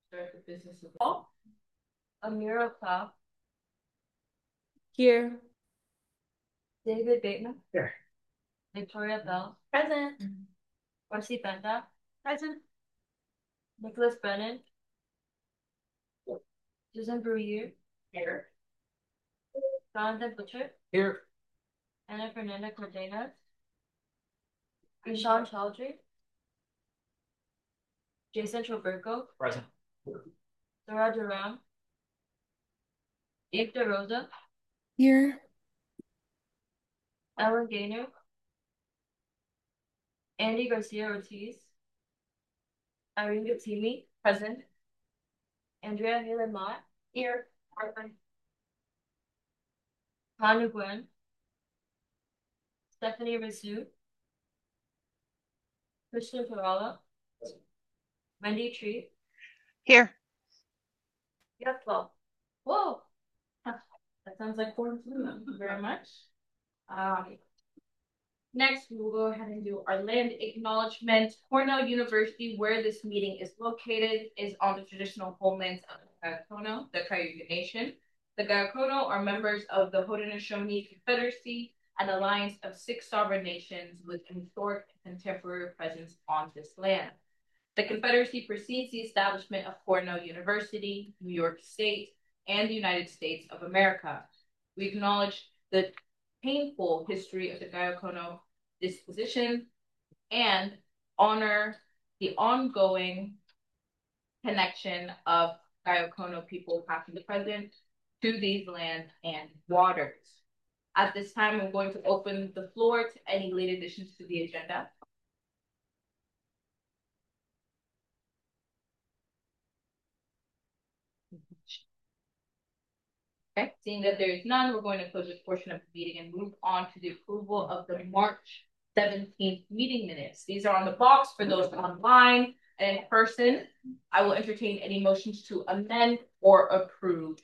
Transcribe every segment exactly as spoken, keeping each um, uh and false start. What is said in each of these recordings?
Start the business of all. Amira Clough. Here. David Bateman. Here. Victoria Bell. Present. Marcy Benda. Present. Nicholas Brennan. Susan Bruyere. Here. Jonathan Butcher. Here. Anna Fernanda Cardenas. Ishan Chaudhry. Jason Troberko. Present. Dora Duran. Eve DeRosa. Here. Ellen Gaynor. Andy Garcia Ortiz. Irene Gattimi. Present. Andrea Halen Mott. Here. Tanya Gwen. Stephanie Risu. Christian Perala. Wendy Tree. Here. You have twelve. Whoa. That sounds like four. Thank you very much. Um, next, we will go ahead and do our land acknowledgement. Cornell University, where this meeting is located, is on the traditional homelands of the Gayakono, the Cayuga Nation. The Gayakono are members of the Haudenosaunee Confederacy, an alliance of six sovereign nations with an historic and contemporary presence on this land. The Confederacy precedes the establishment of Cornell University, New York State, and the United States of America. We acknowledge the painful history of the Gayakono disposition and honor the ongoing connection of Gayakono people past and present to these lands and waters. At this time, I'm going to open the floor to any late additions to the agenda. Okay, seeing that there is none, we're going to close this portion of the meeting and move on to the approval of the March seventeenth meeting minutes. These are on the box for those online and in person. I will entertain any motions to amend or approve.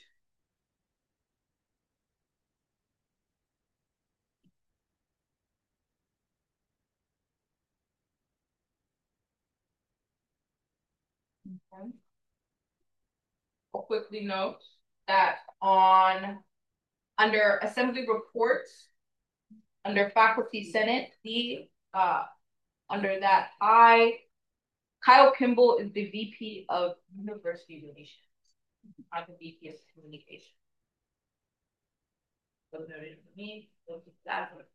Okay. I'll quickly note that on under assembly reports, under faculty senate, the uh under that I Kyle Kimball is the V P of University Relations. I'm the V P of Communication. So noted for me, so that one.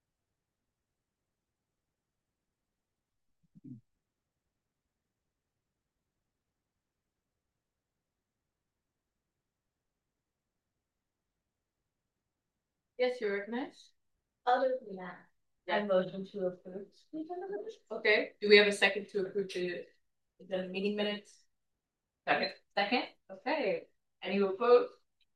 Yes, you're recognized. Other than that, Yeah. I motion to approve. Okay. Do we have a second to approve the, the meeting minutes? Second. Second? Okay. Any opposed?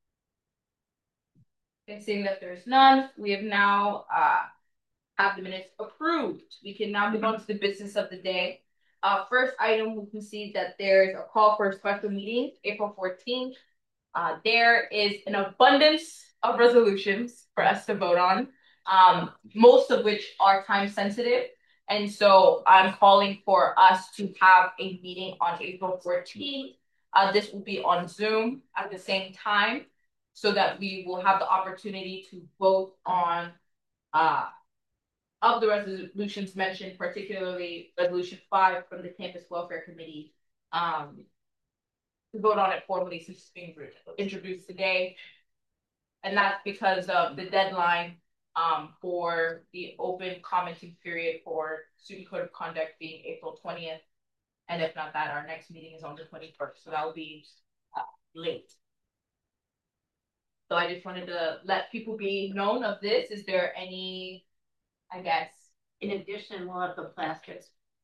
Okay, seeing that there's none, we have now uh have the minutes approved. We can now move on to the business of the day. Uh, first item, we can see that there's a call for a special meeting, April fourteenth. Uh, there is an abundance of resolutions for us to vote on, um, most of which are time sensitive. And so I'm calling for us to have a meeting on April fourteenth. Uh, this will be on Zoom at the same time so that we will have the opportunity to vote on uh, of the resolutions mentioned, particularly resolution five from the Campus Welfare Committee, um, to vote on it formally since it's being introduced today. And that's because of the deadline um, for the open commenting period for student code of conduct being April twentieth. And if not that, our next meeting is on the twenty-first. So that will be uh, late. So I just wanted to let people be known of this. Is there any, I guess, In addition, we'll have the plastics.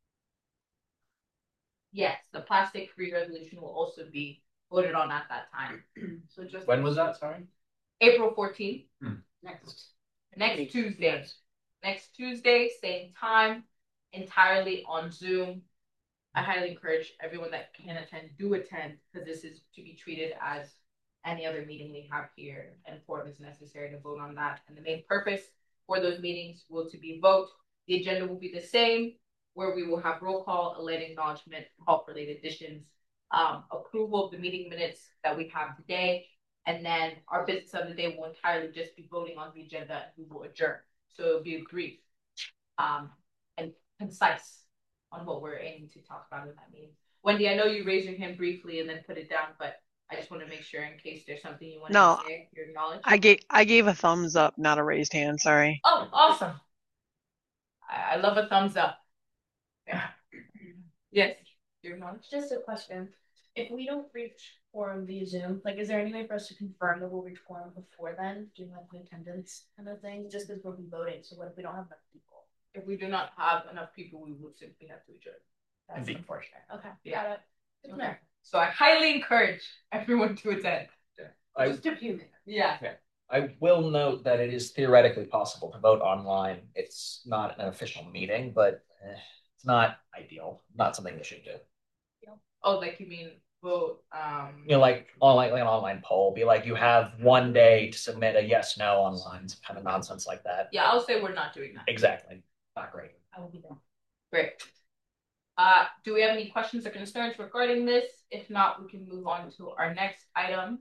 yes, the plastic-free resolution will also be voted on at that time. So just When was that? Sorry. April fourteenth. Hmm. Next. Next Tuesday. Next Tuesday, same time, entirely on Zoom. I highly encourage everyone that can attend, do attend, because this is to be treated as any other meeting we have here, and quorum is necessary to vote on that. And the main purpose for those meetings will to be vote. The agenda will be the same, where we will have roll call, a late acknowledgement, call for late additions, um, approval of the meeting minutes that we have today. And then our business of the day will entirely just be voting on the agenda and we will adjourn. So it'll be brief um, and concise on what we're aiming to talk about in that meeting. Wendy, I know you raised your hand briefly and then put it down, but I just want to make sure in case there's something you want No, to say, your knowledge. I gave I gave a thumbs up, not a raised hand. Sorry. Oh, awesome. I, I love a thumbs up. Yeah. Yes, your knowledge. Just a question. If we don't reach quorum via Zoom, like, is there any way for us to confirm that we'll reach quorum before then? Do like the attendance kind of thing? Just because we'll be voting. So what if we don't have enough people? If we do not have enough people, we will simply have to adjourn. That's Indeed. unfortunate. Okay, Yeah. got it. Okay. So I highly encourage everyone to attend. I, Just a few minutes. Yeah. I will note that it is theoretically possible to vote online. It's not an official meeting, but eh, it's not ideal. Not something we should do. Oh, like you mean vote? Um. You know, like online, like an online poll. Be like, you have one day to submit a yes no online, some kind of nonsense like that. Yeah, I'll say we're not doing that. Exactly. Not great. I will be there. Great. Uh, do we have any questions or concerns regarding this? If not, we can move on to our next item.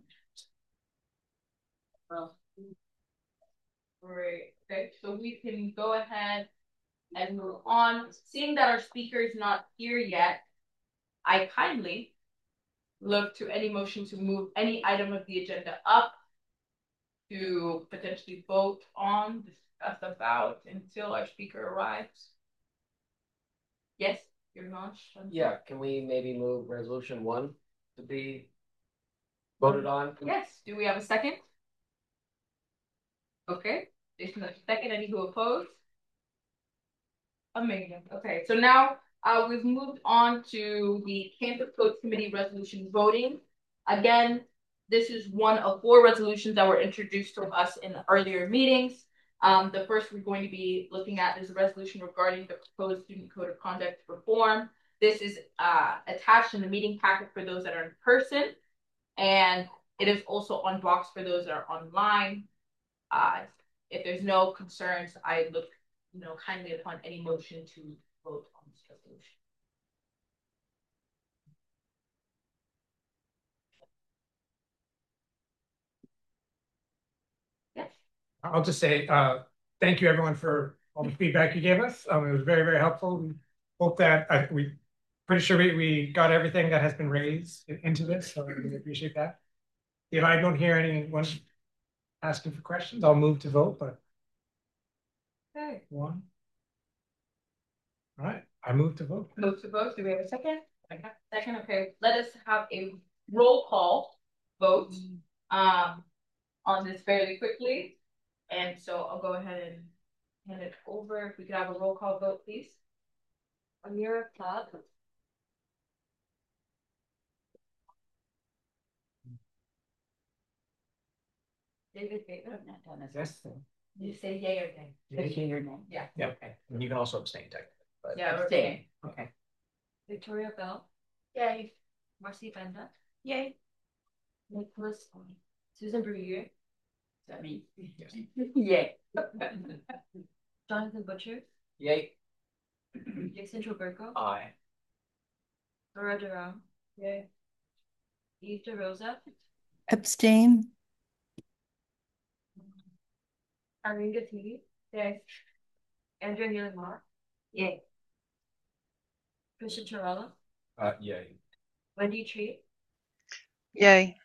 Well, great. Okay, so we can go ahead and move on. Seeing that our speaker is not here yet, I kindly look to any motion to move any item of the agenda up to potentially vote on, discuss about until our speaker arrives. Yes, your launch. Yeah, can we maybe move resolution one to be voted on? Yes. Do we have a second? Okay. There's no second. Any who oppose? Amazing. Okay. So now uh, we've moved on to the Campus Codes Committee resolution voting. Again, this is one of four resolutions that were introduced to us in earlier meetings. Um, the first we're going to be looking at is a resolution regarding the proposed student code of conduct reform. This is uh, attached in the meeting packet for those that are in person, and it is also on box for those that are online. Uh, if there's no concerns, I look, you know, kindly upon any motion to vote on this resolution. Yes. I'll just say uh, thank you, everyone, for all the feedback you gave us. Um, it was very, very helpful. We hope that uh, we pretty sure we, we got everything that has been raised into this, so I really appreciate that. If I don't hear anyone asking for questions, I'll move to vote. But Okay. One. All right, I move to vote. Move to vote. Do we have a second? Okay. Second. Okay. Let us have a roll call vote um, on this fairly quickly. And so I'll go ahead and hand it over. If we could have a roll call vote, please. Amira Todd. David Baker. Yes. Did you say yay or nay? Yay or nay? Yeah. Yeah. Okay. And you can also abstain technically. But Yeah, we're Abstain. saying. Okay. Victoria Bell. Yay. Marcy Benda. Yay. Nicholas. Susan Brewer. Is that me? yes. Yay. Jonathan Butcher. Yay. Jason Troberko. Aye. Laura Durham. Yay. Eve DeRosa. Abstain. Irene Gattini. Yay. Andrea Healing Moore. Yay. Christian Charella. Uh, yay. Wendy Treat. Yay.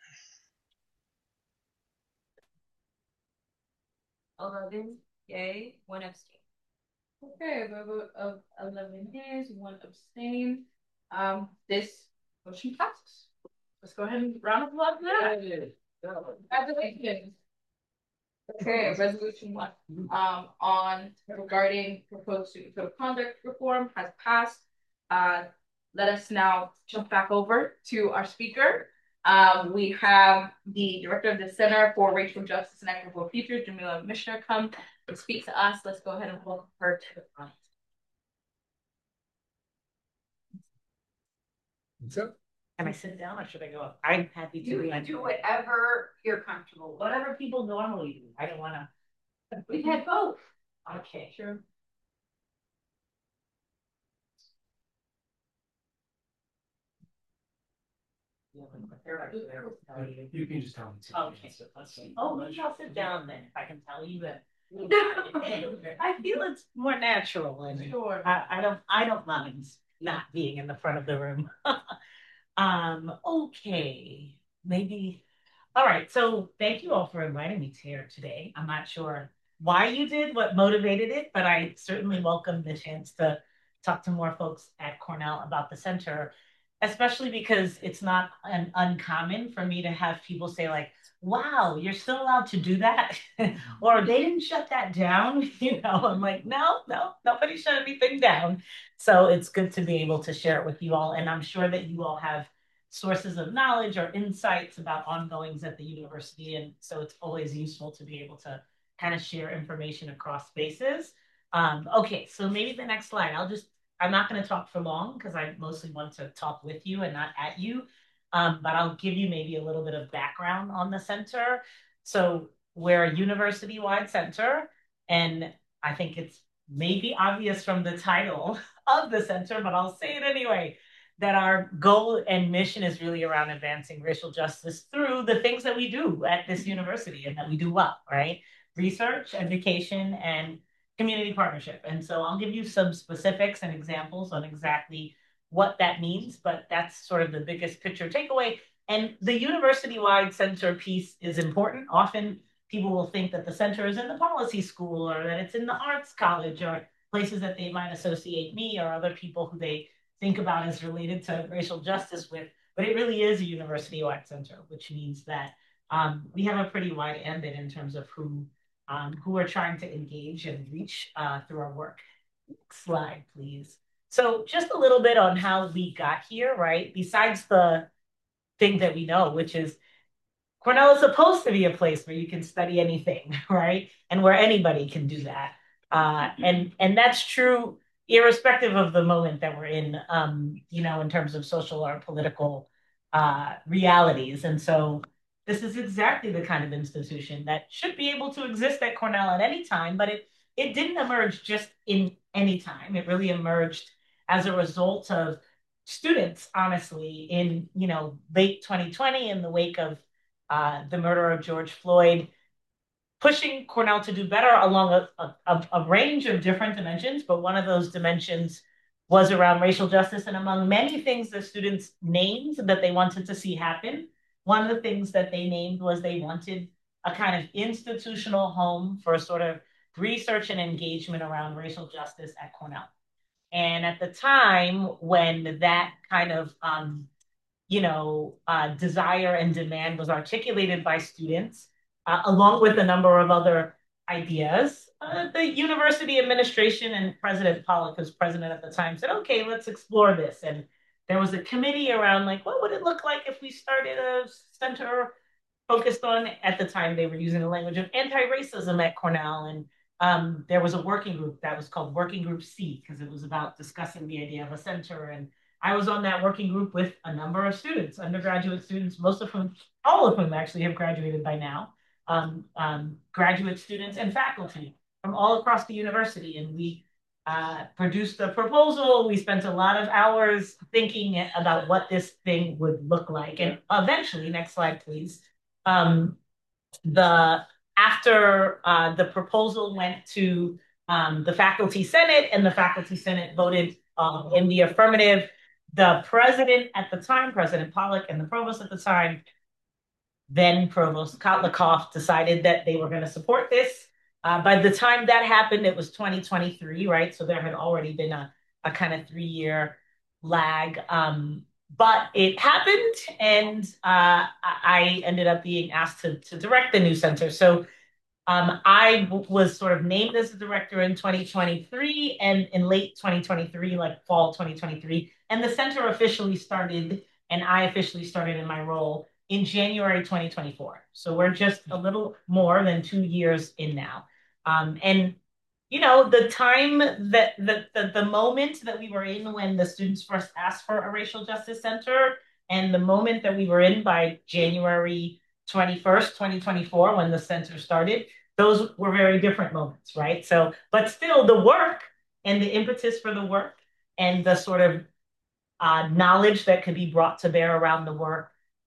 Eleven. Yay. One abstain. Okay, we have a vote of eleven yeas, one abstain. Um, this motion passes. Let's go ahead and round of applause for that. Congratulations. Okay, resolution one, um, on regarding proposed student code of conduct reform has passed. Uh, let us now jump back over to our speaker. Um, we have the director of the Center for Racial Justice and Equitable Futures, Jamila Mishner, come and speak to us. Let's go ahead and welcome her to the front. So, Can I sit down or should I go up? I'm happy to. You do whatever you're comfortable with. Whatever people normally do. I don't wanna. We've had both. Okay. Sure. You can just tell me. Okay. Oh, maybe I'll sit down then, if I can tell you that. I feel it's more natural and Sure. I, I don't, I don't mind not being in the front of the room. Um, okay, maybe. All right, so thank you all for inviting me here today. I'm not sure why you did, what motivated it, but I certainly welcome the chance to talk to more folks at Cornell about the center, especially because it's not an uncommon for me to have people say like, wow, you're still allowed to do that? Or they didn't shut that down. You know, I'm like, no, no, nobody shut anything down. So it's good to be able to share it with you all. And I'm sure that you all have sources of knowledge or insights about ongoings at the university. And so it's always useful to be able to kind of share information across spaces. Um, okay, so maybe the next slide, I'll just, I'm not going to talk for long because I mostly want to talk with you and not at you. Um, but I'll give you maybe a little bit of background on the center. So we're a university-wide center, and I think it's maybe obvious from the title of the center, but I'll say it anyway, that our goal and mission is really around advancing racial justice through the things that we do at this university and that we do well, right? Research, education, and community partnership. And so I'll give you some specifics and examples on exactly what that means, but that's sort of the biggest picture takeaway. And the university-wide center piece is important. Often people will think that the center is in the policy school or that it's in the arts college or places that they might associate me or other people who they think about as related to racial justice with, but it really is a university-wide center, which means that um, we have a pretty wide ambit in terms of who um, who we're trying to engage and reach uh, through our work. Next slide, please. So just a little bit on how we got here, right? Besides the thing that we know, which is Cornell is supposed to be a place where you can study anything, right? And where anybody can do that. Uh, and, and that's true irrespective of the moment that we're in, um, you know, in terms of social or political uh, realities. And so this is exactly the kind of institution that should be able to exist at Cornell at any time, but it, it didn't emerge just in any time. It really emerged as a result of students, honestly, in, you know, late twenty twenty in the wake of uh, the murder of George Floyd, pushing Cornell to do better along a, a, a range of different dimensions, but one of those dimensions was around racial justice. And among many things the students named that they wanted to see happen, one of the things that they named was they wanted a kind of institutional home for sort of research and engagement around racial justice at Cornell. And at the time when that kind of, um, you know, uh, desire and demand was articulated by students, uh, along with a number of other ideas, uh, the university administration and President Pollock, who's president at the time, said, okay, let's explore this. And there was a committee around like, what would it look like if we started a center focused on, at the time, they were using the language of anti-racism at Cornell. And um, there was a working group that was called Working Group C, because it was about discussing the idea of a center. And I was on that working group with a number of students, undergraduate students, most of whom, all of whom actually have graduated by now, um, um, graduate students and faculty from all across the university. And we uh, produced a proposal. We spent a lot of hours thinking about what this thing would look like. And eventually, next slide, please. Um, the after uh, the proposal went to um, the faculty senate and the faculty senate voted um, in the affirmative, the president at the time, President Pollock, and the provost at the time, then Provost Kotlikoff, decided that they were going to support this. Uh, by the time that happened, it was twenty twenty-three, right? So there had already been a, a kind of three-year lag. Um, but it happened, and uh, I ended up being asked to, to direct the new center. So um, I was sort of named as a director in twenty twenty-three, and in late twenty twenty-three, like fall twenty twenty-three, and the center officially started, and I officially started in my role in January twenty twenty-four. So we're just a little more than two years in now. Um, and, you know, the time that the, the, the moment that we were in when the students first asked for a racial justice center, and the moment that we were in by January twenty-first, twenty twenty-four, when the center started, those were very different moments, right? So, but still the work and the impetus for the work and the sort of uh, knowledge that could be brought to bear around the work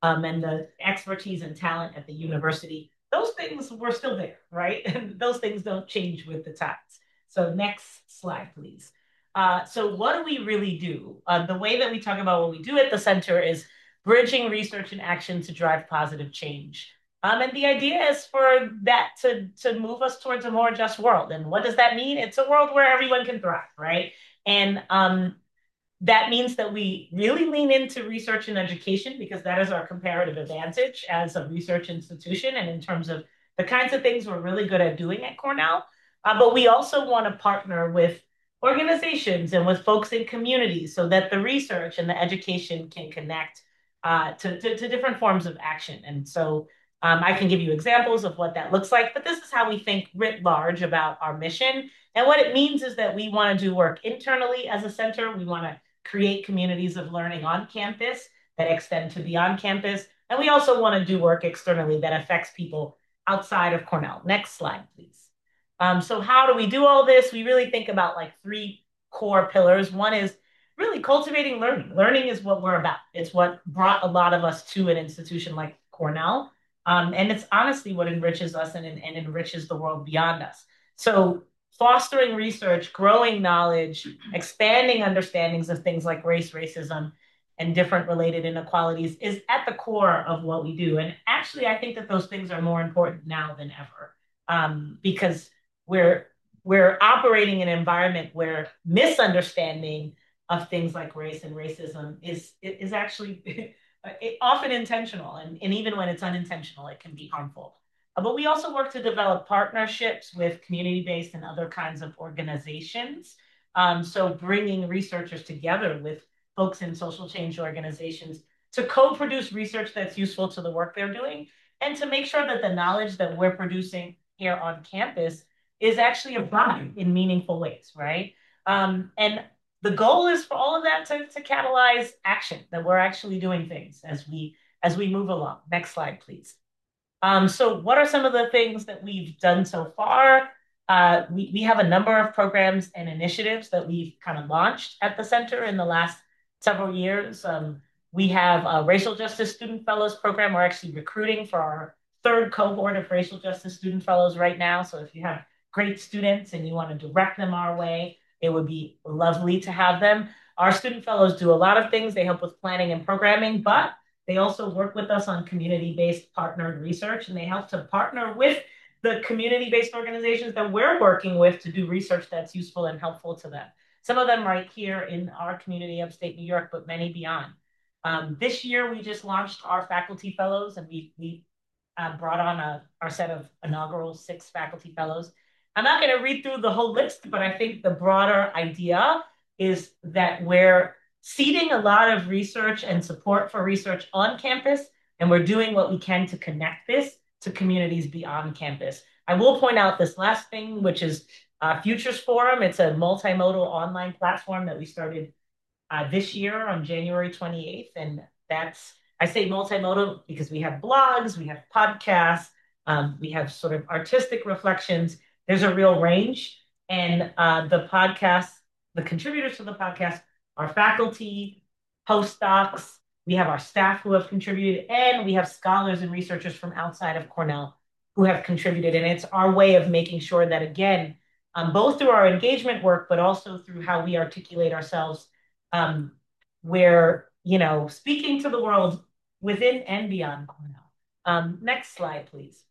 um, and the expertise and talent at the university, those things were still there, right? And those things don't change with the times. So next slide, please. Uh, so what do we really do? Uh, the way that we talk about what we do at the center is bridging research and action to drive positive change. Um, and the idea is for that to, to move us towards a more just world. And what does that mean? It's a world where everyone can thrive, right? And um, that means that we really lean into research and education because that is our comparative advantage as a research institution and in terms of the kinds of things we're really good at doing at Cornell. Uh, but we also want to partner with organizations and with folks in communities so that the research and the education can connect uh, to, to, to different forms of action. And so um, I can give you examples of what that looks like, but this is how we think writ large about our mission. And what it means is that we want to do work internally as a center. We want to create communities of learning on campus that extend to beyond campus. And we also want to do work externally that affects people outside of Cornell. Next slide, please. Um, so how do we do all this? We really think about like three core pillars. One is really cultivating learning. Learning is what we're about. It's what brought a lot of us to an institution like Cornell. Um, and it's honestly what enriches us and, and enriches the world beyond us. So fostering research, growing knowledge, expanding understandings of things like race, racism, and different related inequalities is at the core of what we do. And actually, I think that those things are more important now than ever um, because we're we're operating in an environment where misunderstanding of things like race and racism is is actually it, often intentional, and, and even when it's unintentional, it can be harmful. Uh, but we also work to develop partnerships with community-based and other kinds of organizations. Um, so bringing researchers together with folks in social change organizations to co-produce research that's useful to the work they're doing and to make sure that the knowledge that we're producing here on campus is actually applied in meaningful ways, right? Um, and the goal is for all of that to, to catalyze action, that we're actually doing things as we as we move along. Next slide, please. Um, so what are some of the things that we've done so far? Uh, we, we have a number of programs and initiatives that we've kind of launched at the center in the last several years. Um, we have a Racial Justice Student Fellows program. We're actually recruiting for our third cohort of Racial Justice Student Fellows right now. So if you have great students and you want to direct them our way, it would be lovely to have them. Our student fellows do a lot of things. They help with planning and programming, but they also work with us on community-based partnered research, and they help to partner with the community-based organizations that we're working with to do research that's useful and helpful to them. Some of them right here in our community, upstate New York, but many beyond. Um, this year, we just launched our faculty fellows, and we, we uh, brought on a, our set of inaugural six faculty fellows. I'm not going to read through the whole list, but I think the broader idea is that we're seeding a lot of research and support for research on campus, and we're doing what we can to connect this to communities beyond campus. I will point out this last thing, which is uh, Futures Forum. It's a multimodal online platform that we started uh, this year on January twenty-eighth, and that's, I say multimodal because we have blogs, we have podcasts, um, we have sort of artistic reflections. There's a real range, and uh, the podcast, the contributors to the podcast are faculty, postdocs, we have our staff who have contributed, and we have scholars and researchers from outside of Cornell who have contributed. And it's our way of making sure that, again, um, both through our engagement work, but also through how we articulate ourselves, um, we're, you know, speaking to the world within and beyond Cornell. Um, next slide, please.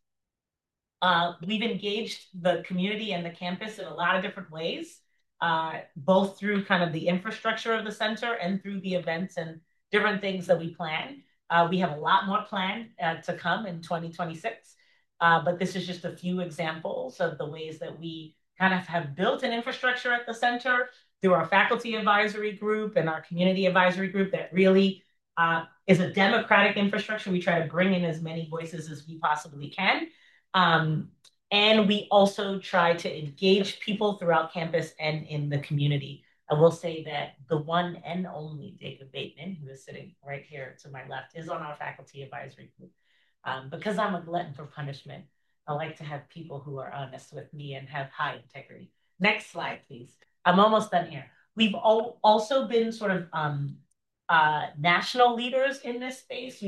Uh, we've engaged the community and the campus in a lot of different ways, uh, both through kind of the infrastructure of the center and through the events and different things that we plan. Uh, we have a lot more planned uh, to come in twenty twenty-six, uh, but this is just a few examples of the ways that we kind of have built an infrastructure at the center through our faculty advisory group and our community advisory group that really uh, is a democratic infrastructure. We try to bring in as many voices as we possibly can. Um, and we also try to engage people throughout campus and in the community. I will say that the one and only David Bateman, who is sitting right here to my left, is on our faculty advisory group. Um, because I'm a glutton for punishment, I like to have people who are honest with me and have high integrity. Next slide, please. I'm almost done here. We've all also been sort of um, uh, national leaders in this space. We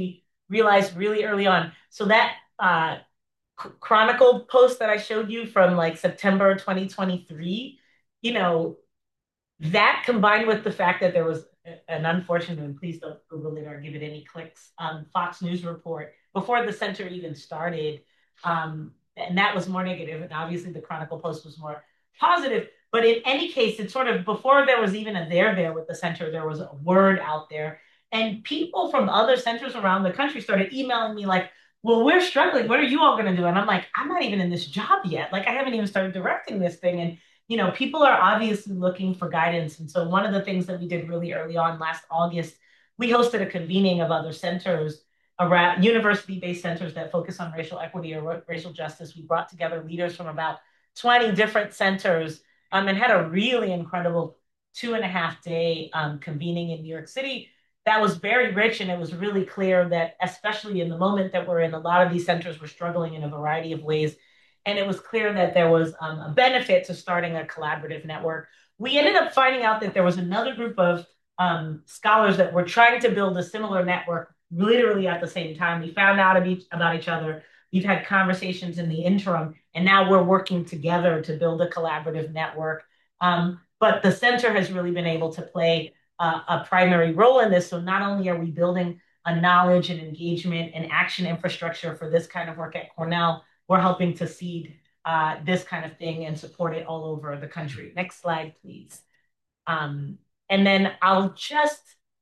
realized really early on. So that uh, Chronicle post that I showed you from like September twenty twenty-three, you know, that combined with the fact that there was an unfortunate, and please don't Google it or give it any clicks, um, Fox News report before the center even started. Um, and that was more negative. And obviously the Chronicle post was more positive. But in any case, it's sort of before there was even a there there with the center, there was a word out there. And people from other centers around the country started emailing me like, well, we're struggling. What are you all going to do? And I'm like, I'm not even in this job yet. Like, I haven't even started directing this thing. And you know, people are obviously looking for guidance. And so one of the things that we did really early on last August, we hosted a convening of other centers around university-based centers that focus on racial equity or racial justice. We brought together leaders from about twenty different centers um, and had a really incredible two and a half day um, convening in New York City. That was very rich, and it was really clear that, especially in the moment that we're in, a lot of these centers were struggling in a variety of ways. And it was clear that there was um, a benefit to starting a collaborative network. We ended up finding out that there was another group of um, scholars that were trying to build a similar network literally at the same time. We found out about each other. We've had conversations in the interim, and now we're working together to build a collaborative network. Um, but the center has really been able to play uh, a primary role in this. So not only are we building a knowledge and engagement and action infrastructure for this kind of work at Cornell, we're helping to seed uh, this kind of thing and support it all over the country. Next slide, please. Um, and then I'll just,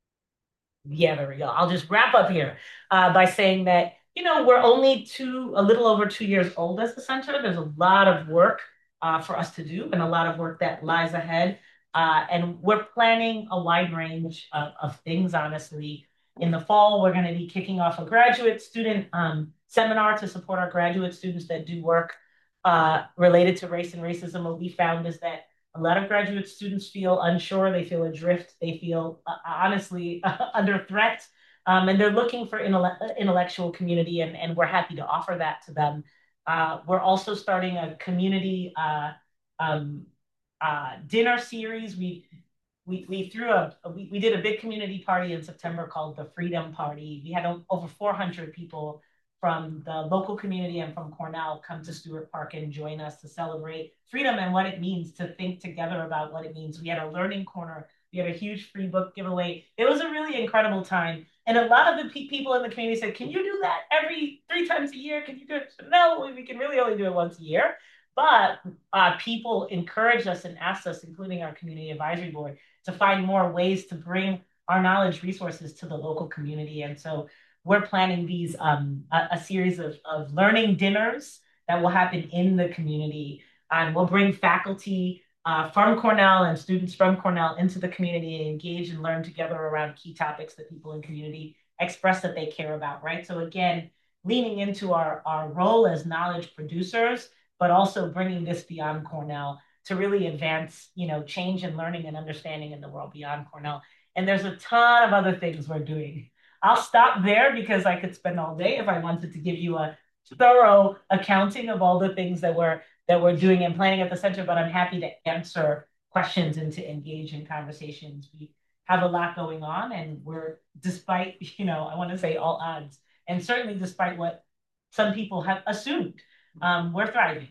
yeah, there we go. I'll just wrap up here uh, by saying that, you know, we're only two, a little over two years old as a center. There's a lot of work uh, for us to do and a lot of work that lies ahead. Uh, and we're planning a wide range of, of things, honestly. In the fall, we're going to be kicking off a graduate student um, seminar to support our graduate students that do work uh, related to race and racism. What we found is that a lot of graduate students feel unsure, they feel adrift, they feel uh, honestly uh, under threat, um, and they're looking for intelle- intellectual community, and, and we're happy to offer that to them. Uh, we're also starting a community uh, um, uh, dinner series. We we we threw a we, we did a big community party in September called the Freedom Party. We had over four hundred people from the local community and from Cornell come to Stewart Park and join us to celebrate freedom and what it means to think together about what it means. We had a learning corner. We had a huge free book giveaway. It was a really incredible time. And a lot of the pe- people in the community said, can you do that every three times a year? Can you do it? No, we can really only do it once a year. But uh, people encouraged us and asked us, including our community advisory board, to find more ways to bring our knowledge resources to the local community. And so we're planning these um, a, a series of, of learning dinners that will happen in the community. And we'll bring faculty uh, from Cornell and students from Cornell into the community and engage and learn together around key topics that people in community express that they care about, right? So again, leaning into our, our role as knowledge producers, but also bringing this beyond Cornell to really advance, you know, change and learning and understanding in the world beyond Cornell. And there's a ton of other things we're doing. I'll stop there because I could spend all day if I wanted to give you a thorough accounting of all the things that we're that we're doing and planning at the center, but I'm happy to answer questions and to engage in conversations. We have a lot going on, and we're, despite, you know, I want to say all odds, and certainly despite what some people have assumed, um, we're thriving.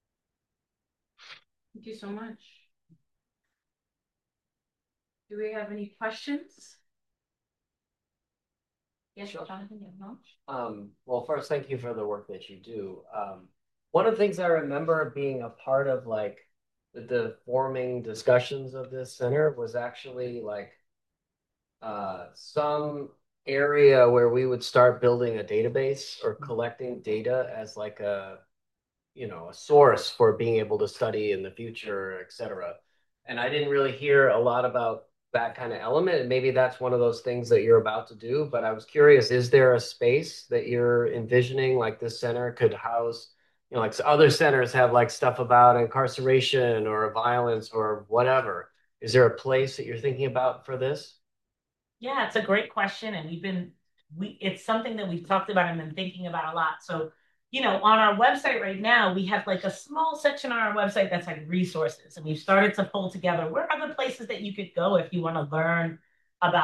Thank you so much. Do we have any questions? Yes, sure. Jonathan, you know? Um, well, first, thank you for the work that you do. Um, one of the things I remember being a part of, like, the, the forming discussions of this center was actually, like, uh, some area where we would start building a database or collecting data as, like, a, you know, a source for being able to study in the future, et cetera. And I didn't really hear a lot about that kind of element. And maybe that's one of those things that you're about to do. But I was curious, is there a space that you're envisioning, like this center could house, you know, like other centers have like stuff about incarceration or violence or whatever. Is there a place that you're thinking about for this? Yeah, it's a great question. And we've been, we it's something that we've talked about and been thinking about a lot. So, you know, on our website right now, we have like a small section on our website that's like resources. And we've started to pull together where are the places that you could go if you want to learn about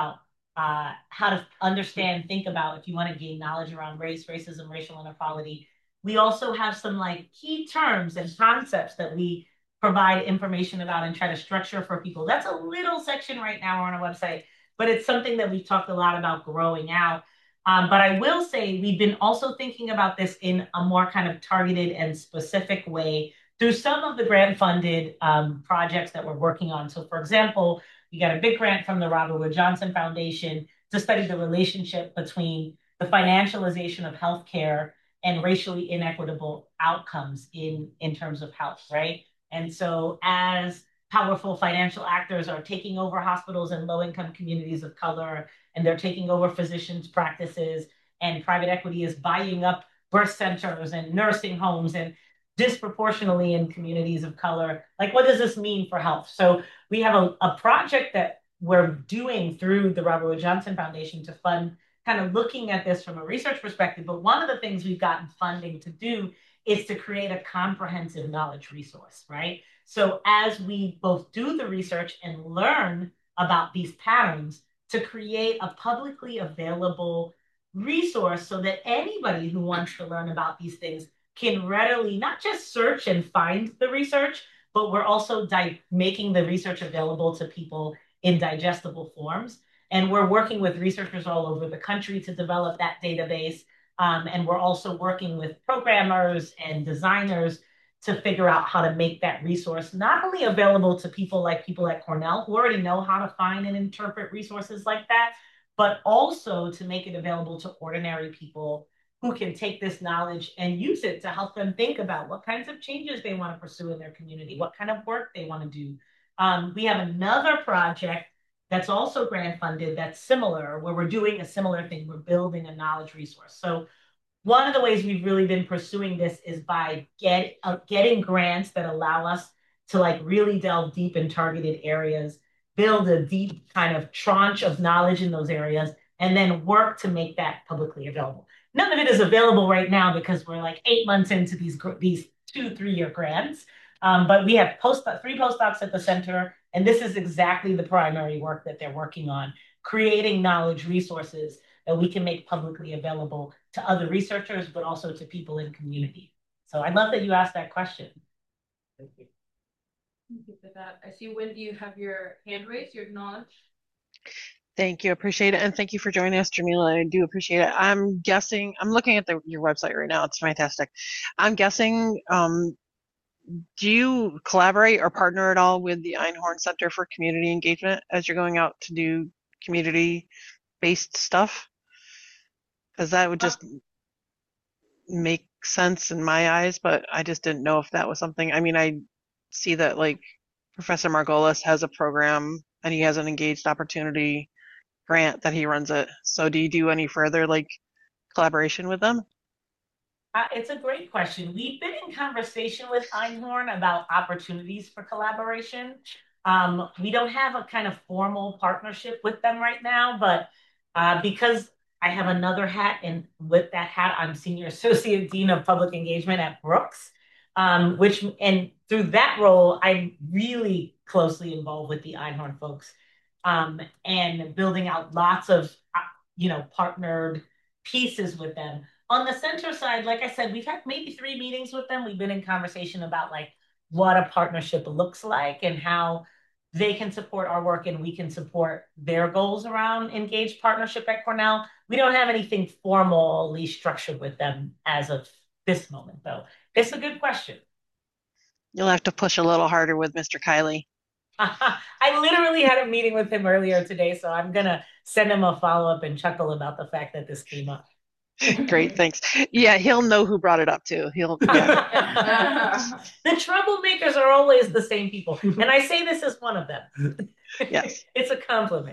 uh, how to understand, think about if you want to gain knowledge around race, racism, racial inequality. We also have some like key terms and concepts that we provide information about and try to structure for people. That's a little section right now on our website, but it's something that we've talked a lot about growing out. Um, but I will say we've been also thinking about this in a more kind of targeted and specific way through some of the grant funded um, projects that we're working on. So, for example, we got a big grant from the Robert Wood Johnson Foundation to study the relationship between the financialization of healthcare and racially inequitable outcomes in, in terms of health, right? And so as powerful financial actors are taking over hospitals in low-income communities of color, and they're taking over physicians' practices, and private equity is buying up birth centers and nursing homes and disproportionately in communities of color. Like, what does this mean for health? So we have a, a project that we're doing through the Robert Wood Johnson Foundation to fund kind of looking at this from a research perspective. But one of the things we've gotten funding to do is to create a comprehensive knowledge resource, right? So as we both do the research and learn about these patterns, to create a publicly available resource so that anybody who wants to learn about these things can readily not just search and find the research, but we're also di- making the research available to people in digestible forms. And we're working with researchers all over the country to develop that database. Um, and we're also working with programmers and designers to figure out how to make that resource not only available to people like people at Cornell who already know how to find and interpret resources like that, but also to make it available to ordinary people who can take this knowledge and use it to help them think about what kinds of changes they want to pursue in their community, what kind of work they want to do. Um, we have another project that's also grant funded that's similar, where we're doing a similar thing. We're building a knowledge resource. So one of the ways we've really been pursuing this is by get, uh, getting grants that allow us to like really delve deep in targeted areas, build a deep kind of tranche of knowledge in those areas, and then work to make that publicly available. None of it is available right now because we're like eight months into these these two, three-year grants. Um, but we have post three postdocs at the center, and this is exactly the primary work that they're working on, creating knowledge resources that we can make publicly available to other researchers, but also to people in community. So I love that you asked that question. Thank you. Thank you for that. I see, Wendy, you have your hand raised, your acknowledged. Thank you. Appreciate it. And thank you for joining us, Jamila. I do appreciate it. I'm guessing, I'm looking at the, your website right now. It's fantastic. I'm guessing, um, do you collaborate or partner at all with the Einhorn Center for Community Engagement as you're going out to do community-based stuff? Because that would just make sense in my eyes, but I just didn't know if that was something. I mean, I see that like Professor Margolis has a program and he has an engaged opportunity grant that he runs it. So do you do any further like collaboration with them? Uh, it's a great question. We've been in conversation with Einhorn about opportunities for collaboration. Um, we don't have a kind of formal partnership with them right now, but uh, because I have another hat, and with that hat, I'm Senior Associate Dean of Public Engagement at Brooks, um, which, and through that role, I'm really closely involved with the Einhorn folks um, and building out lots of, uh, you know, partnered pieces with them. On the center side, like I said, we've had maybe three meetings with them. We've been in conversation about like what a partnership looks like and how they can support our work and we can support their goals around engaged partnership at Cornell. We don't have anything formally structured with them as of this moment, though. It's a good question. You'll have to push a little harder with Mister Kiley. I literally had a meeting with him earlier today, so I'm going to send him a follow-up and chuckle about the fact that this came up. Great, thanks. Yeah, he'll know who brought it up too. He'll. Yeah. The troublemakers are always the same people, and I say this as one of them. Yes, it's a compliment.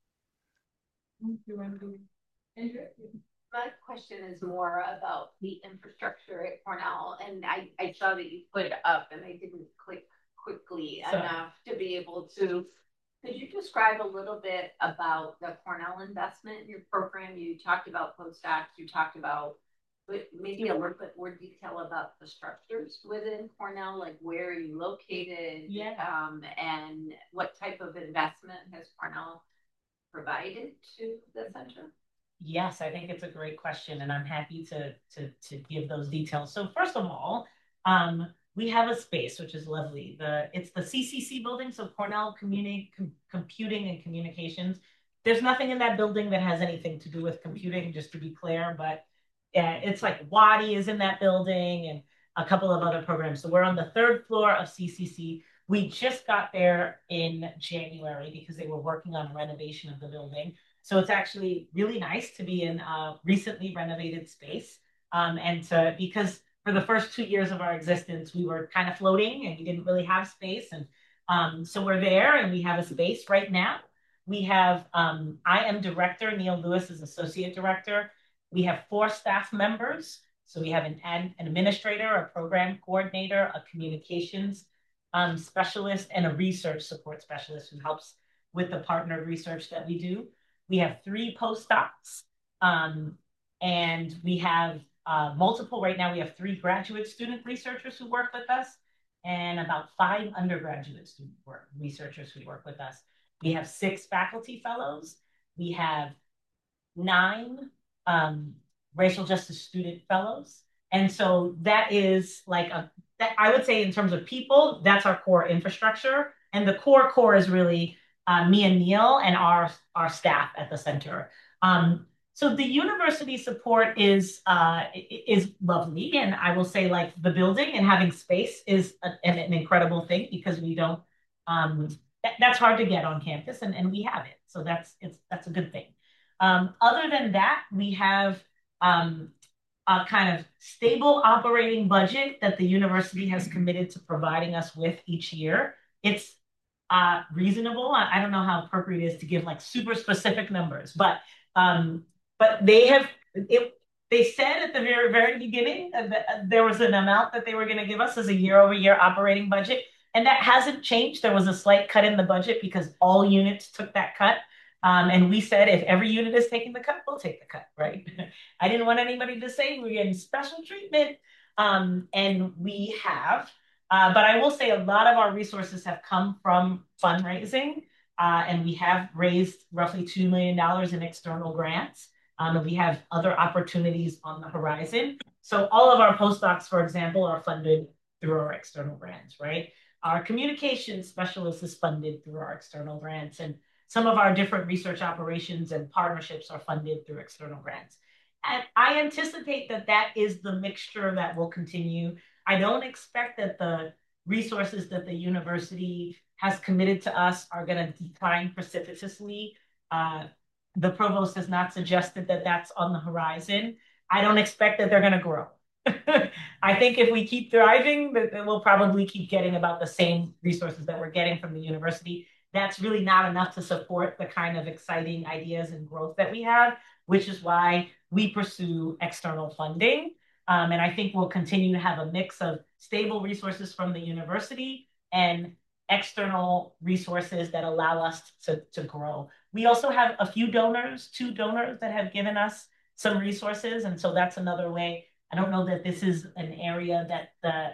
Thank you, Wendy. Andrew? My question is more about the infrastructure at Cornell, and I, I saw that you put it up, and I didn't click quickly so, enough to be able to. Could you describe a little bit about the Cornell investment in your program? You talked about postdocs, you talked about maybe a little bit more detail about the structures within Cornell, like where are you located? Yeah. Um, and what type of investment has Cornell provided to the center? Yes, I think it's a great question, and I'm happy to to to give those details. So first of all, um, we have a space which is lovely. The it's the C C C building, so Cornell Communi Com Computing and Communications. There's nothing in that building that has anything to do with computing, just to be clear. But yeah, it's like Wadi is in that building and a couple of other programs. So we're on the third floor of C C C. We just got there in January because they were working on renovation of the building. So it's actually really nice to be in a recently renovated space. Um, and to, because for the first two years of our existence, we were kind of floating and we didn't really have space. And um, so we're there and we have a space right now. We have, um, I am director, Neil Lewis is associate director. We have four staff members. So we have an, an administrator, a program coordinator, a communications um, specialist, and a research support specialist who helps with the partnered research that we do. We have three postdocs, um, and we have uh, multiple, right now we have three graduate student researchers who work with us, and about five undergraduate student work, researchers who work with us. We have six faculty fellows. We have nine um, racial justice student fellows. And so that is like a, that I would say in terms of people, that's our core infrastructure. And the core core is really uh, me and Neil and our, our staff at the center. Um, so the university support is uh, is lovely, and I will say like the building and having space is a, an, an incredible thing because we don't. Um, that, that's hard to get on campus, and, and we have it, so that's it's that's a good thing. Um, other than that, we have um, a kind of stable operating budget that the university has committed to providing us with each year. It's uh, reasonable. I, I don't know how appropriate it is to give like super specific numbers, but um, but they have it. They said at the very very beginning that there was an amount that they were going to give us as a year over year operating budget, and that hasn't changed. There was a slight cut in the budget because all units took that cut. Um, and we said, if every unit is taking the cut, we'll take the cut, right? I didn't want anybody to say we're getting special treatment. Um, and we have. Uh, but I will say a lot of our resources have come from fundraising. Uh, and we have raised roughly two million dollars in external grants. Um, and we have other opportunities on the horizon. So all of our postdocs, for example, are funded through our external grants, right? Our communications specialist is funded through our external grants. And some of our different research operations and partnerships are funded through external grants. And I anticipate that that is the mixture that will continue. I don't expect that the resources that the university has committed to us are going to decline precipitously. Uh, the provost has not suggested that that's on the horizon. I don't expect that they're going to grow. I think if we keep thriving, that we'll probably keep getting about the same resources that we're getting from the university. That's really not enough to support the kind of exciting ideas and growth that we have, which is why we pursue external funding. Um, and I think we'll continue to have a mix of stable resources from the university and external resources that allow us to, to grow. We also have a few donors, two donors that have given us some resources. And so that's another way. I don't know that this is an area that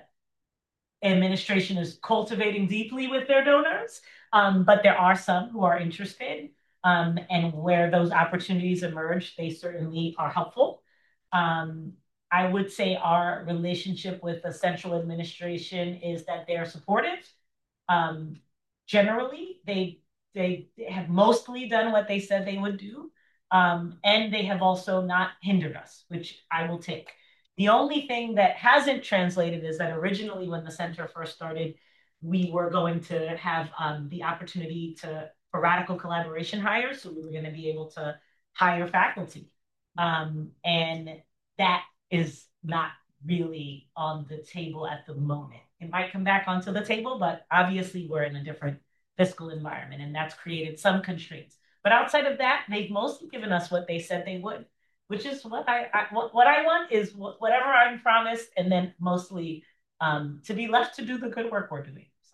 the administration is cultivating deeply with their donors, um, but there are some who are interested. Um, and where those opportunities emerge, they certainly are helpful. Um, I would say our relationship with the central administration is that they're supportive. Um, generally, they they have mostly done what they said they would do, um, and they have also not hindered us, which I will take. The only thing that hasn't translated is that originally, when the center first started, we were going to have um, the opportunity to for radical collaboration hires, so we were going to be able to hire faculty, um, and that is not really on the table at the moment. It might come back onto the table, but obviously we're in a different fiscal environment, and that's created some constraints. But outside of that, they've mostly given us what they said they would, which is what I, I what, what I want is whatever I'm promised, and then mostly um, to be left to do the good work we're doing. So.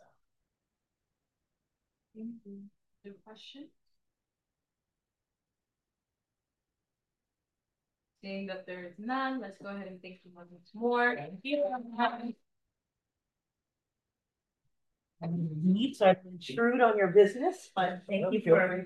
Thank you. Good question. Seeing that there is none, let's go ahead and thank you once more. Thank you. I mean, needs are intrude on your business, but thank you for.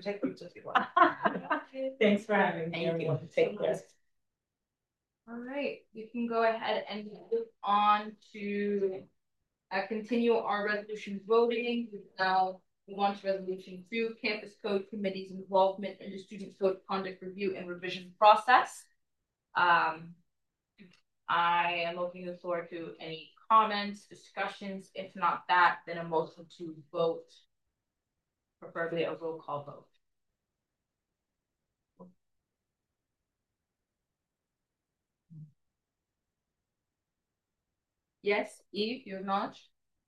Thanks for having me. Thank you. Take care. All right, we can go ahead and move on to uh, continue our resolution voting. We now move on to resolution two, campus code committee's involvement in the student code conduct review and revision process. Um, I am opening the floor to any comments, discussions. If not that, then a motion to vote, preferably a roll call vote. Yes, Eve, you acknowledge?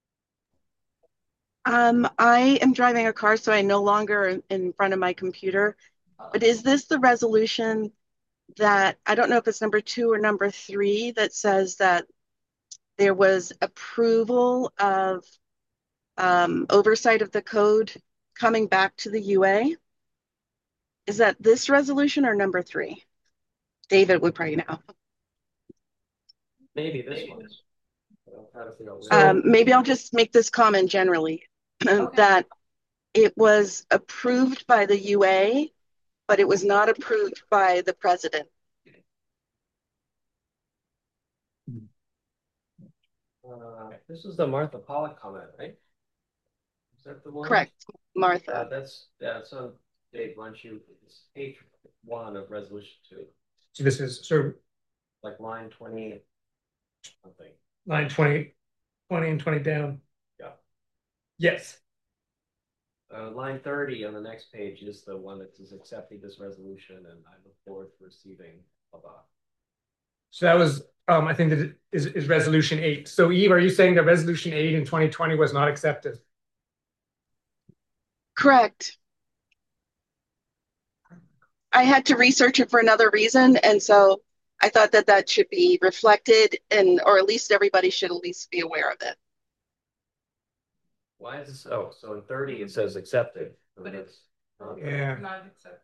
Um, I am driving a car, so I no longer am in front of my computer. But is this the resolution that, I don't know if it's number two or number three, that says that there was approval of um, oversight of the code coming back to the U A? Is that this resolution or number three? David would probably know. Maybe this one is. I'll try to figure out So- where- Um, maybe I'll just make this comment generally, Okay. that it was approved by the U A, but it was not approved by the president. Uh, this is the Martha Pollock comment, right? Is that the one? Correct, Uh, Martha. that's, that's on, Dave, why don't you, it's page one of resolution two, So this is, so like line twenty something. line twenty, twenty and twenty down. Yeah. Yes. Uh, line thirty on the next page is the one that is accepting this resolution, and I look forward to receiving blah blah. So that was, um, I think that it is, is resolution eight. So Eve, are you saying that resolution eight in twenty twenty was not accepted? Correct. I had to research it for another reason, and so I thought that that should be reflected, and or at least everybody should at least be aware of it. Why is this? Oh, so in thirty it says accepted. But it's- uh, Yeah, Not accept.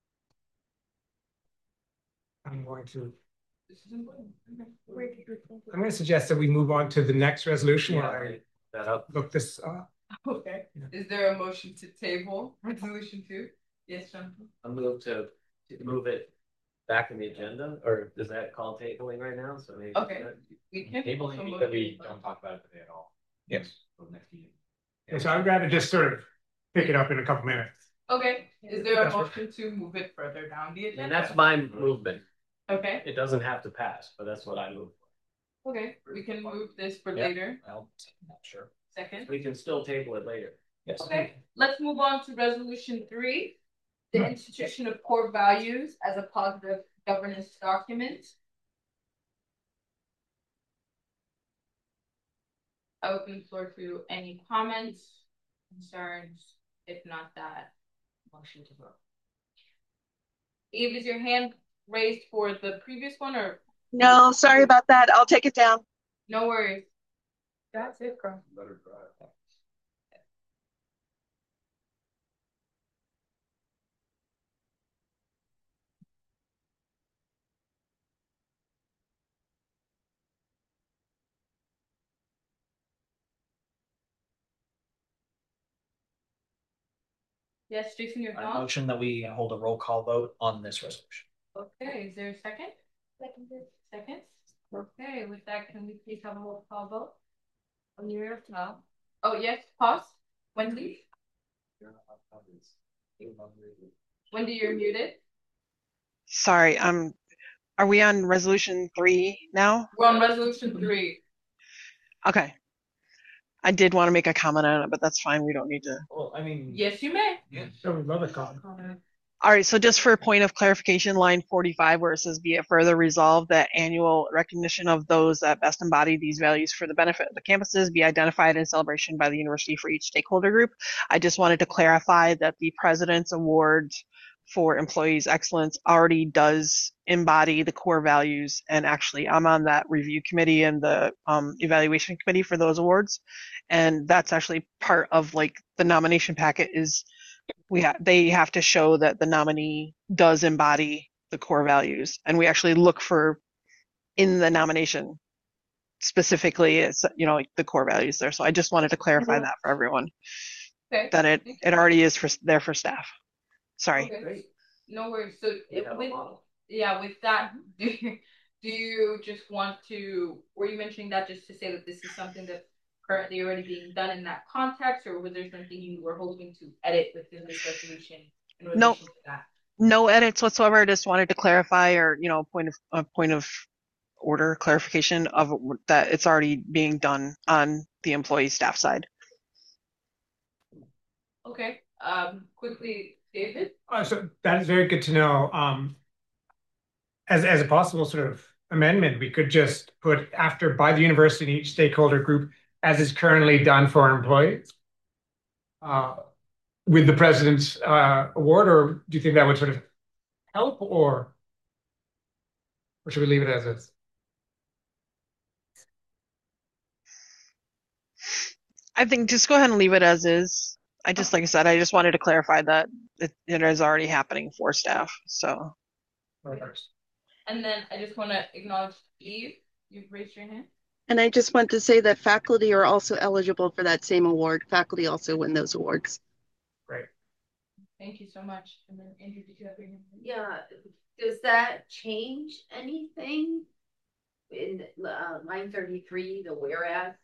I'm going to, This is important. Okay. I'm going to suggest that we move on to the next resolution yeah, while I that up. look this up. Okay, Yeah. is there a motion to table resolution two? Yes, Jonathan? I move to, to move it back in the agenda, or does that call tabling right now? So maybe. Okay. We can. Tabling so means motion- that we don't talk about it today at all. Yes. For the next meeting. And so I'd rather just sort of pick it up in a couple minutes. Okay, is there a That's right. motion to move it further down the agenda? And that's my movement. Okay, It doesn't have to pass, but that's what I move for. okay, we can move this for Yeah. later, I'll second that, sure. second. We can still table it later. Yes. Okay, let's move on to resolution three. The institution of core values as a positive governance document. I open the floor to any comments, concerns, if not that, motion to vote. Eve, is your hand raised for the previous one or No, sorry about that. I'll take it down. no worries? That's it, girl. Let her drive. Yes, Jason, your I thoughts? motion that we hold a roll call vote on this resolution. Okay, is there a second? Second. Second? Okay, with that, can we please have a roll call vote? On your no. Oh, yes, pause. Wendy? Wendy, you're muted. Sorry, um, are we on resolution three now? We're on resolution three. Okay. I did want to make a comment on it, but that's fine. We don't need to. Well, I mean. Yes, you may. Yeah. So we love a comment. All right, so just for a point of clarification, line forty-five, where it says be it further resolved that annual recognition of those that best embody these values for the benefit of the campuses be identified in celebration by the university for each stakeholder group. I just wanted to clarify that the President's Award for Employees Excellence already does embody the core values, and actually I'm on that review committee and the um, evaluation committee for those awards, and that's actually part of like the nomination packet is we ha- they have to show that the nominee does embody the core values, and we actually look for in the nomination specifically it's, you know, like the core values there. So I just wanted to clarify Mhm. that for everyone, Okay. that it, it already is for, there for staff. Sorry. Okay. Great. No worries. So We if have a with, model. yeah, with that, do you, do you just want to, were you mentioning that just to say that this is something that's currently already being done in that context, or was there something you were hoping to edit within this resolution in No. relation to that? No edits whatsoever. I just wanted to clarify, or, you know, point of, a point of order clarification of that it's already being done on the employee staff side. Okay. Um, quickly, David? Uh, so that is very good to know. Um, as, as a possible sort of amendment, we could just put after by the university and each stakeholder group as is currently done for employees. Uh, with the president's uh, award, or do you think that would sort of help, or, or should we leave it as is? I think just go ahead and leave it as is. I just, like I said, I just wanted to clarify that it, it is already happening for staff. So. And then I just want to acknowledge Eve. You've raised your hand. And I just want to say that faculty are also eligible for that same award. Faculty also win those awards. Great. Thank you so much. And then Andrew, did you have your hand? Yeah, does that change anything in uh, line thirty-three, the whereas?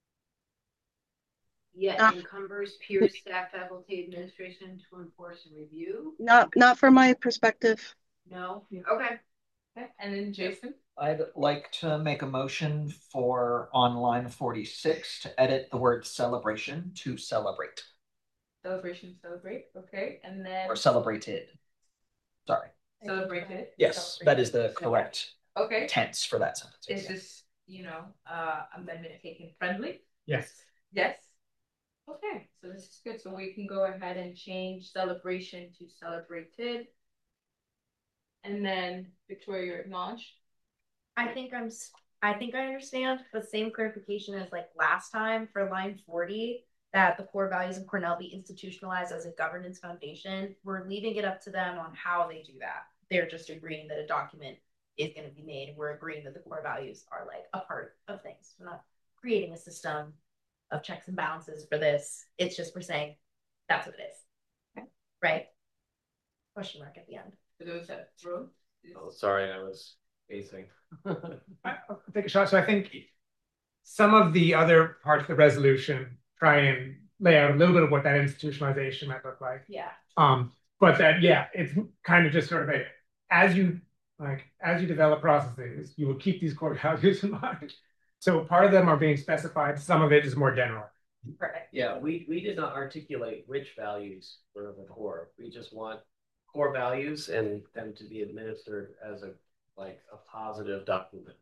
Yet Uh, encumbers peer staff, faculty, administration to enforce and review? Not, not from my perspective. No? Okay. Okay. And then Jason? I'd like to make a motion for on line forty-six to edit the word celebration to celebrate. Celebration, celebrate. Okay. And then Or celebrated. Sorry. celebrated. Yes, that is the correct Okay. tense for that sentence. Is this, you know, uh, amendment taken friendly? Yes. Yes. Okay, so this is good. So we can go ahead and change celebration to celebrated. And then Victoria, you're acknowledged. I think I'm, s- I think I understand, but same clarification as like last time for line forty, that the core values of Cornell be institutionalized as a governance foundation. We're leaving it up to them on how they do that. They're just agreeing that a document is going to be made, and we're agreeing that the core values are like a part of things. We're not creating a system of checks and balances for this. It's just we're saying that's what it is. Okay. Right? Question mark at the end. For those that wrote. Oh, sorry, I was spacing. I- I'll take a shot. So I think some of the other parts of the resolution try and lay out a little bit of what that institutionalization might look like. Yeah. Um, but that, yeah, it's kind of just sort of a, as you like, as you develop processes, you will keep these core values in mind. So part of them are being specified. Some of it is more general. Perfect. Yeah, we, we did not articulate which values were the core. We just want core values and them to be administered as a, like a positive document.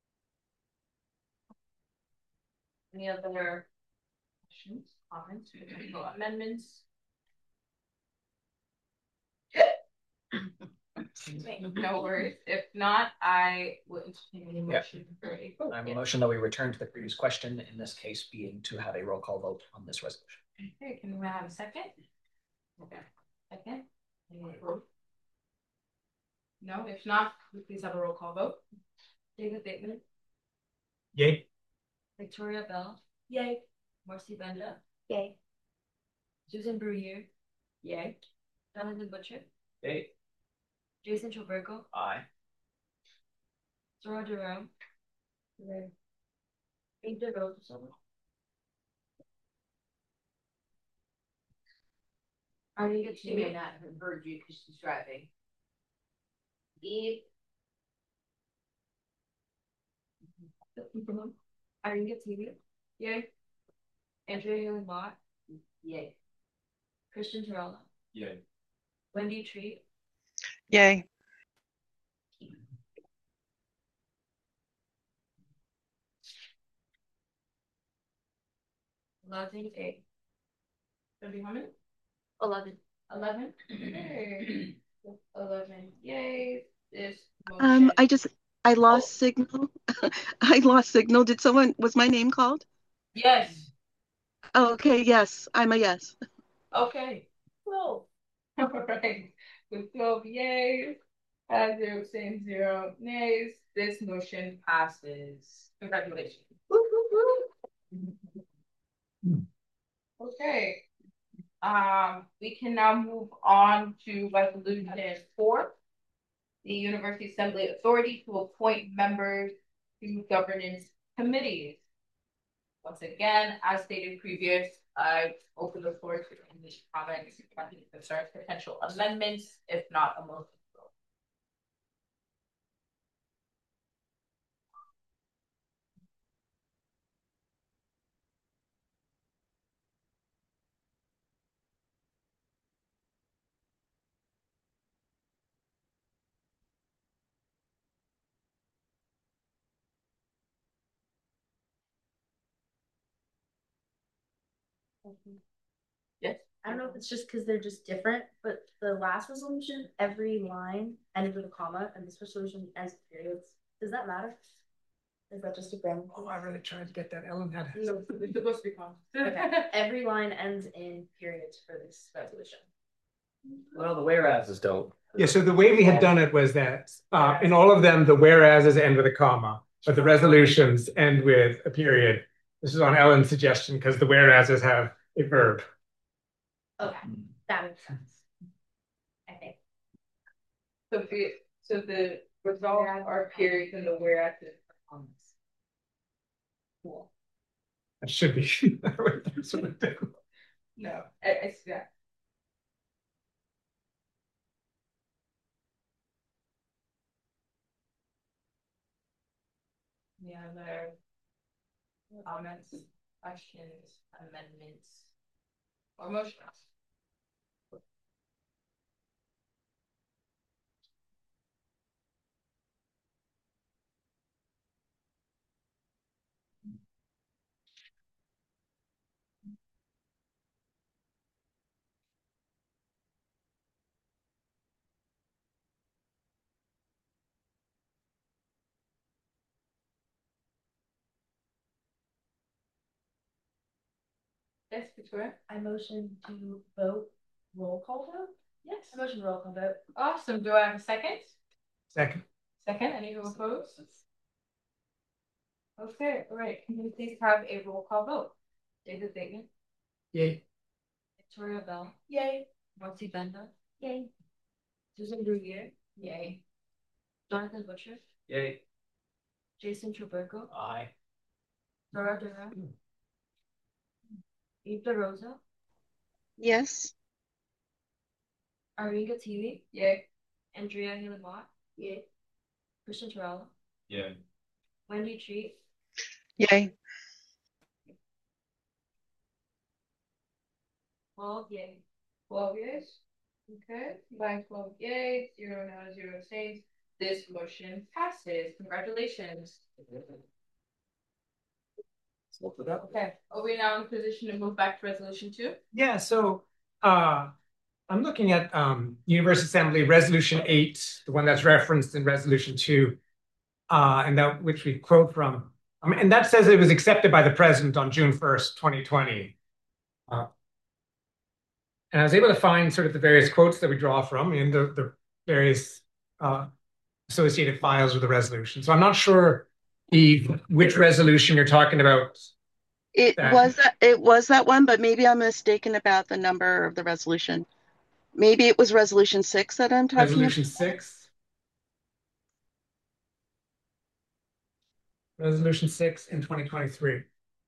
Any other questions, comments, or amendments? No worries. If not, I will entertain a motion for a vote. I have a motion that we return to the previous question, in this case being to have a roll call vote on this resolution. Okay, can we have a second? Okay, second. Any vote? No, if not, please have a roll call vote. David Bateman, Yay. Victoria Bell, yay. Marcy Benda, Yay. Susan Brunier, yay. Jonathan Butcher, Okay. Jason Chobergo, Aye. Zora Durham, yay. Angel Rose, I think she may not have heard you because she's driving. Eve, Irene Gativia, yay. Andrea Healing Mott, yay. Christian Torella, Yeah. Wendy Treat, Yay. eleven, eight. Debbie Harmon? Eleven. Eleven? Okay. Eleven, yay. This Um, motion. I just, I lost signal. I lost signal. Did someone, was my name called? Yes, Oh, okay, yes, I'm a yes. okay. Well, all right. With twelve yays, Five zero, same zero nays. This motion passes. Congratulations. Okay. Um, we can now move on to resolution four. The University Assembly Authority to appoint members to governance committees. Once again, as stated previous, I open the floor to English comments, concerns, potential amendments, if not a motion. Yes. I don't know if it's just because they're just different, but the last resolution, every line ended with a comma, and this resolution ends with periods. Does that matter? Is that just a grammar? Oh, I really tried to get that. Ellen had it. No, it's supposed to be comma. Okay. Every line ends in periods for this resolution. Well, the whereases don't. Yeah, so the way we had done it was that uh, in all of them, the whereases end with a comma, but the resolutions end with a period. This is on Ellen's suggestion because the whereases have a verb. Okay, that makes sense. I think. So the so the results are periods and the whereas is commas. Cool. That should be. No, it's that. Any other comments, questions, amendments, or motions? Yes, Victoria. I motion to vote roll call vote. Yes. I motion roll call vote. Awesome. Do I have a second? Second. Second. Any who oppose? Okay. All right. Can we please have a roll call vote? David Bateman. Yay. Victoria Bell. Yay. Marcy Benda. Yay. Susan Brugier. Yay. Jonathan Butcher. Yay. Jason Truberco. Aye. Dora Dura. Eve Rosa. Yes. Irene Gatili. Yay. Andrea Hillamott. Yay. Christian Terrell. Yeah. Wendy Treat. Yay. twelve yay. twelve yays. Okay. By twelve yays, zero no, zero abstains. This motion passes. Congratulations. Okay. Are we now in a position to move back to resolution two? Yeah, so uh, I'm looking at um, University Assembly Resolution eight, the one that's referenced in Resolution two, uh, and that which we quote from. Um, and that says it was accepted by the president on June first, twenty twenty. Uh, and I was able to find sort of the various quotes that we draw from in the, the various uh, associated files with the resolution. So I'm not sure, Eve, which resolution you're talking about. It that. was that it was that one, but maybe I'm mistaken about the number of the resolution. Maybe it was resolution six that I'm talking Resolution about. six. Resolution six in twenty twenty-three.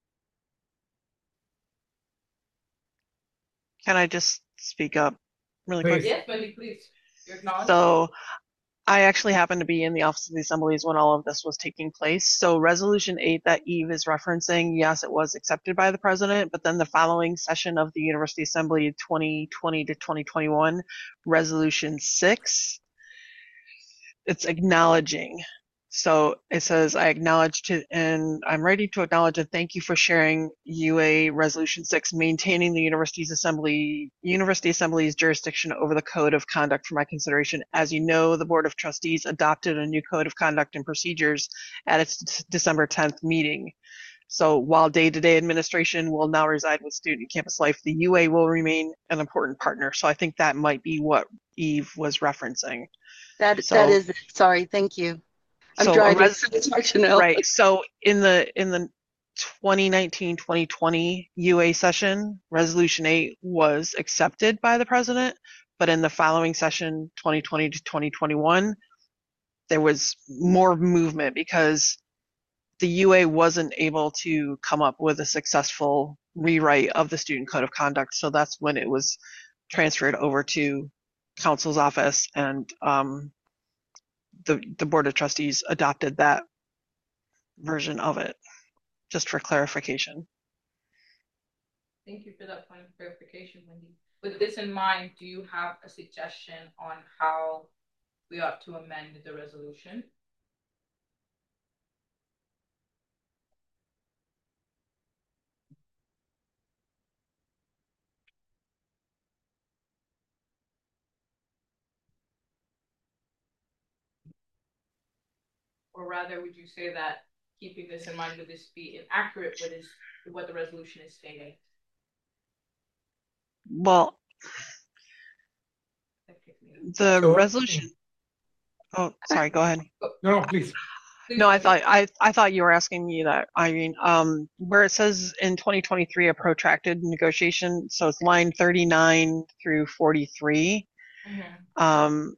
Can I just speak up really Please. quick? Yes, Wendy, please. You're acknowledged. So I actually happened to be in the Office of the Assemblies when all of this was taking place. So Resolution eight that Eve is referencing, yes, it was accepted by the president, but then the following session of the University Assembly twenty twenty to twenty twenty-one, Resolution six, it's acknowledging. So it says, I acknowledge to, and I'm ready to acknowledge and thank you for sharing U A Resolution six, maintaining the University's Assembly, University Assembly's jurisdiction over the Code of Conduct for my consideration. As you know, the Board of Trustees adopted a new Code of Conduct and Procedures at its December tenth meeting. So while day-to-day administration will now reside with student campus life, the U A will remain an important partner. So I think that might be what Eve was referencing. That that So- is it. Sorry, thank you. I'm So a driving, res- so it's hard to know. right. So in the in the twenty nineteen twenty twenty U A session, Resolution eight was accepted by the president, but in the following session, twenty twenty to twenty twenty-one, there was more movement because the U A wasn't able to come up with a successful rewrite of the Student Code of Conduct. So that's when it was transferred over to council's office, and um, the the Board of Trustees adopted that version of it, just for clarification. Thank you for that point of clarification, Wendy. With this in mind, do you have a suggestion on how we ought to amend the resolution? Or rather, would you say that keeping this in mind, would this be inaccurate what is what the resolution is stating? Well, the So- resolution. Oh, sorry. Go ahead. No, no, please. No, I thought I I thought you were asking me that, Irene. Um, where it says in twenty twenty-three a protracted negotiation, so it's line thirty-nine through forty-three. Mm-hmm. Um,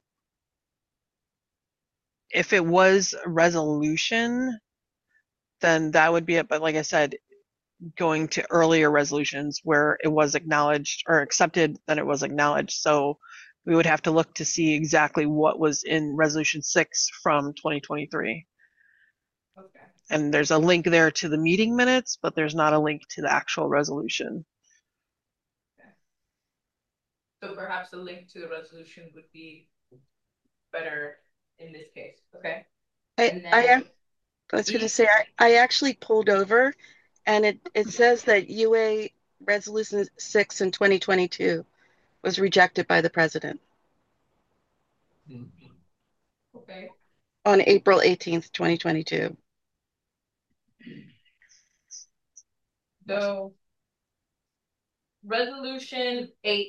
if it was a resolution, then that would be it. But like I said, going to earlier resolutions where it was acknowledged or accepted, then it was acknowledged. So we would have to look to see exactly what was in resolution six from twenty twenty-three. Okay. And there's a link there to the meeting minutes, but there's not a link to the actual resolution. Okay. So perhaps a link to the resolution would be better in this case. Okay. I, And then- I, am- I was going to say, I, I actually pulled over and it, it says that U A Resolution six in twenty twenty-two was rejected by the president Okay. on April eighteenth, twenty twenty-two. So resolution eight